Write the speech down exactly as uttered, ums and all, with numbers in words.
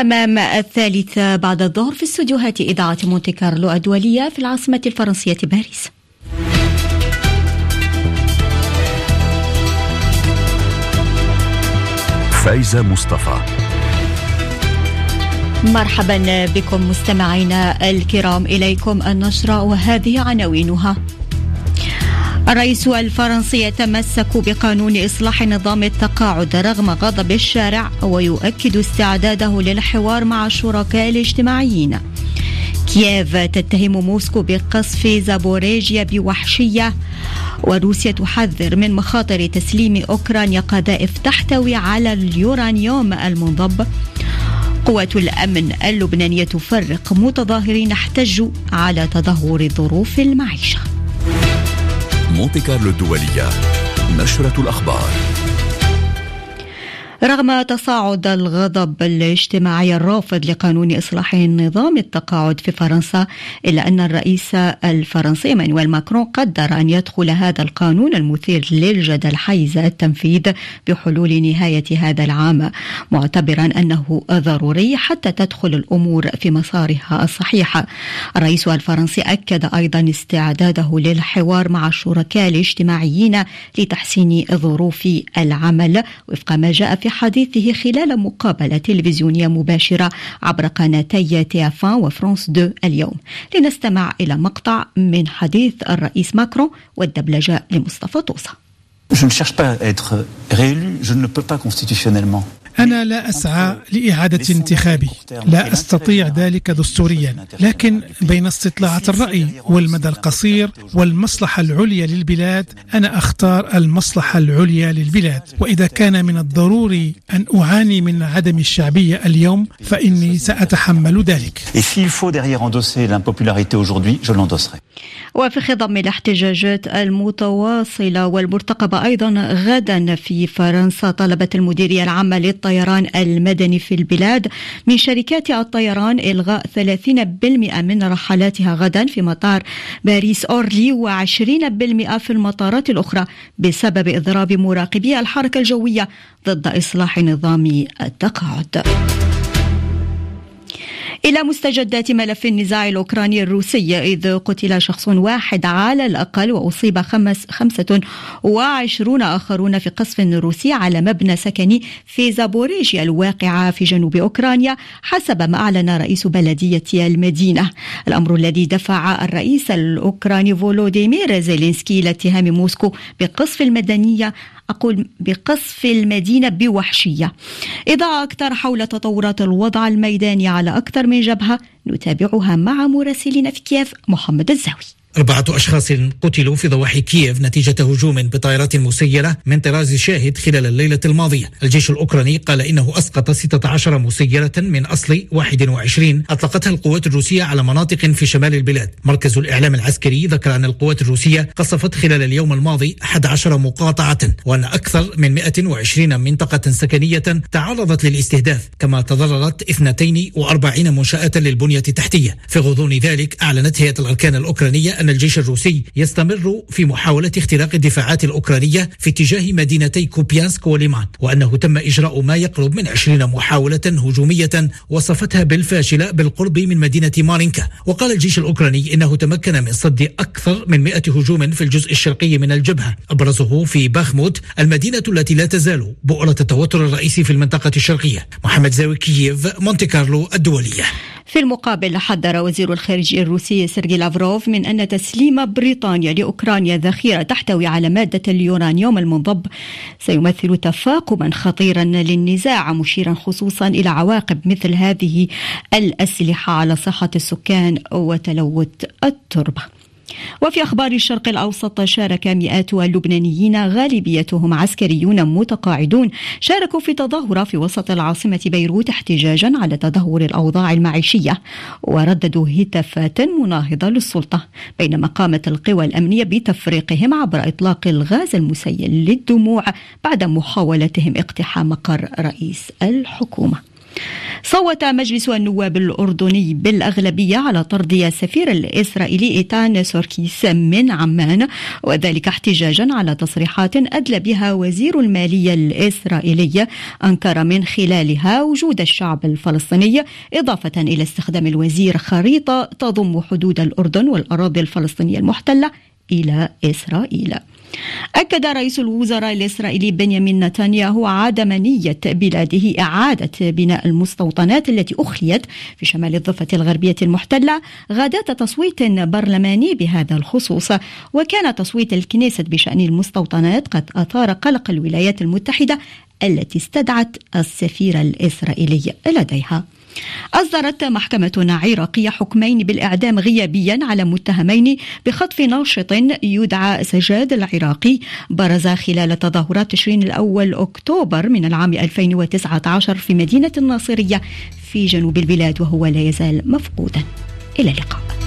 تمام الثالثة بعد الظهر في استوديوهات إذاعة مونتي كارلو الدولية في العاصمة الفرنسية باريس. فايزة مصطفى. مرحبا بكم مستمعينا الكرام، إليكم النشرة وهذه عناوينها. الرئيس الفرنسي يتمسك بقانون إصلاح نظام التقاعد رغم غضب الشارع ويؤكد استعداده للحوار مع الشركاء الاجتماعيين. كييف تتهم موسكو بقصف زابوريجيا بوحشية، وروسيا تحذر من مخاطر تسليم أوكرانيا قذائف تحتوي على اليورانيوم المنضب. قوات الأمن اللبنانية تفرق متظاهرين احتجوا على تدهور ظروف المعيشة. مونتي كارلو الدولية، نشرة الأخبار. رغم تصاعد الغضب الاجتماعي الرافض لقانون إصلاح نظام التقاعد في فرنسا، إلا أن الرئيس الفرنسي إيمانويل ماكرون قدر أن يدخل هذا القانون المثير للجدل حيز التنفيذ بحلول نهاية هذا العام، معتبرا أنه ضروري حتى تدخل الأمور في مسارها الصحيح. الرئيس الفرنسي أكد أيضا استعداده للحوار مع الشركاء الاجتماعيين لتحسين ظروف العمل، وفق ما جاء في حديثه خلال مقابلة تلفزيونية مباشرة عبر قناتي تي إف واحد وفرانس اثنين اليوم. لنستمع إلى مقطع من حديث الرئيس ماكرون والدبلجة لمصطفى طوسة. Je ne cherche pas à être réélu, je ne peux pas constitutionnellement. أنا لا أسعى لإعادة انتخابي، لا أستطيع ذلك دستوريا، لكن بين استطلاعات الرأي والمدى القصير والمصلحة العليا للبلاد أنا أختار المصلحة العليا للبلاد. وإذا كان من الضروري أن أعاني من عدم الشعبية اليوم فإني سأتحمل ذلك. وفي خضم الاحتجاجات المتواصلة والمرتقبة أيضا غدا في فرنسا، طلبت المديرية العامة للطيران المدني في البلاد من شركات الطيران إلغاء ثلاثين بالمئة من رحلاتها غدا في مطار باريس أورلي وعشرين بالمئة في المطارات الأخرى بسبب إضراب مراقبي الحركة الجوية ضد إصلاح نظام التقاعد. إلى مستجدات ملف النزاع الأوكراني الروسي، إذ قتل شخص واحد على الأقل وأصيب خمس خمسة وعشرون آخرون في قصف روسي على مبنى سكني في زابوريجيا الواقعة في جنوب أوكرانيا، حسب ما أعلن رئيس بلدية المدينة. الأمر الذي دفع الرئيس الأوكراني فولوديمير زيلينسكي إلى اتهام موسكو بقصف المدنية أقول بقصف المدينة بوحشية. إضاءة أكثر حول تطورات الوضع الميداني على أكثر من جبهة نتابعها مع مراسلنا في كييف محمد الزاوي. أربعة أشخاص قتلوا في ضواحي كييف نتيجة هجوم بطائرات مسيرة من طراز شاهد خلال الليلة الماضية. الجيش الأوكراني قال إنه أسقط ستة عشر مسيرة من أصل واحد وعشرين أطلقتها القوات الروسية على مناطق في شمال البلاد. مركز الإعلام العسكري ذكر أن القوات الروسية قصفت خلال اليوم الماضي أحد عشر مقاطعة، وأن أكثر من مئة وعشرين منطقة سكنية تعرضت للاستهداف، كما تضررت اثنتين وأربعين منشأة للبنية التحتية. في غضون ذلك أعلنت هيئة الأركان الأوكرانية أن الجيش الروسي يستمر في محاولة اختراق الدفاعات الأوكرانية في اتجاه مدينتي كوبيانسك وليمان، وأنه تم إجراء ما يقرب من عشرين محاولة هجومية وصفتها بالفاشلة بالقرب من مدينة مارينكا. وقال الجيش الأوكراني إنه تمكن من صد أكثر من مئة هجوم في الجزء الشرقي من الجبهة، أبرزه في باخموت المدينة التي لا تزال بؤرة التوتر الرئيسي في المنطقة الشرقية. محمد زاوي، كييف، مونتي كارلو الدولية. في المقابل، حذر وزير الخارجية الروسي سيرجي لافروف من أن تسليم بريطانيا لأوكرانيا ذخيرة تحتوي على مادة اليورانيوم المنضب سيمثل تفاقما خطيرا للنزاع، مشيرا خصوصا إلى عواقب مثل هذه الأسلحة على صحة السكان وتلوث التربة. وفي أخبار الشرق الأوسط، شارك مئات اللبنانيين غالبيتهم عسكريون متقاعدون شاركوا في تظاهرة في وسط العاصمة بيروت احتجاجا على تدهور الأوضاع المعيشية، ورددوا هتافات مناهضة للسلطة، بينما قامت القوى الأمنية بتفريقهم عبر إطلاق الغاز المسيل للدموع بعد محاولتهم اقتحام مقر رئيس الحكومة. صوت مجلس النواب الأردني بالأغلبية على طرد السفير الإسرائيلي إيتان سوركيس من عمان، وذلك احتجاجا على تصريحات أدلى بها وزير المالية الإسرائيلي أنكر من خلالها وجود الشعب الفلسطيني، إضافة إلى استخدام الوزير خريطة تضم حدود الأردن والأراضي الفلسطينية المحتلة إلى إسرائيل. أكد رئيس الوزراء الإسرائيلي بنيامين نتنياهو عدم نية بلاده إعادة بناء المستوطنات التي أخليت في شمال الضفة الغربية المحتلة غداة تصويت برلماني بهذا الخصوص. وكان تصويت الكنيست بشأن المستوطنات قد أثار قلق الولايات المتحدة التي استدعت السفير الإسرائيلي لديها. أصدرت محكمة عراقية حكمين بالإعدام غيابيا على متهمين بخطف ناشط يدعى سجاد العراقي برز خلال تظاهرات تشرين الأول أكتوبر من العام ألفين وتسعة عشر في مدينة الناصرية في جنوب البلاد، وهو لا يزال مفقودا. إلى اللقاء.